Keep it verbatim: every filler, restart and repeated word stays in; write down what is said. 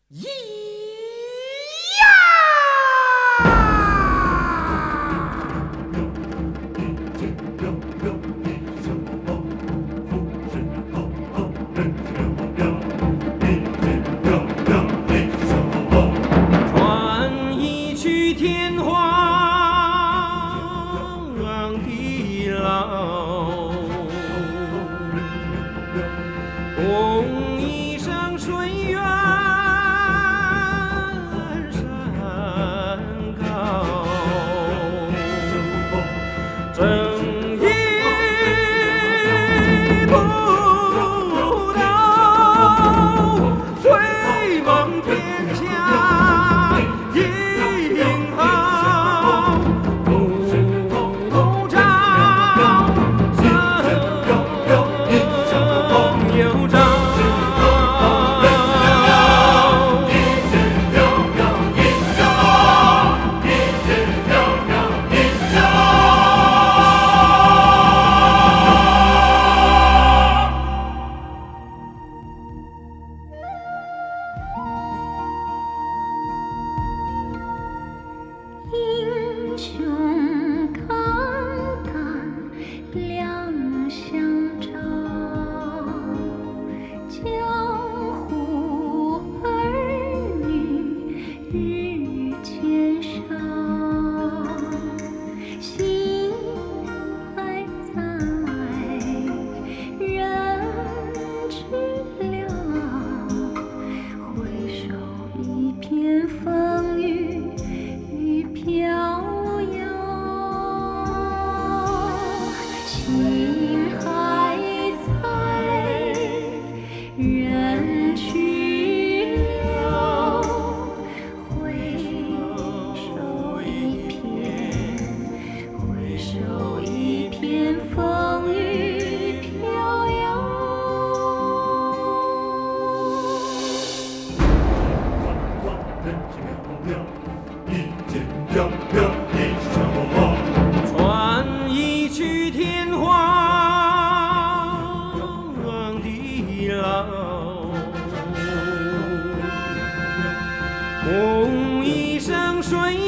共一生水源山高，正义不倒，威猛天下英豪，鼓掌声有兆。 英雄肝胆两相照，江湖儿女日渐少，心还在，人去了，回首一片风雨飘摇，心还在，人去了，回首一片，回首一片风雨飘摇。 船一去天荒地老，共一生水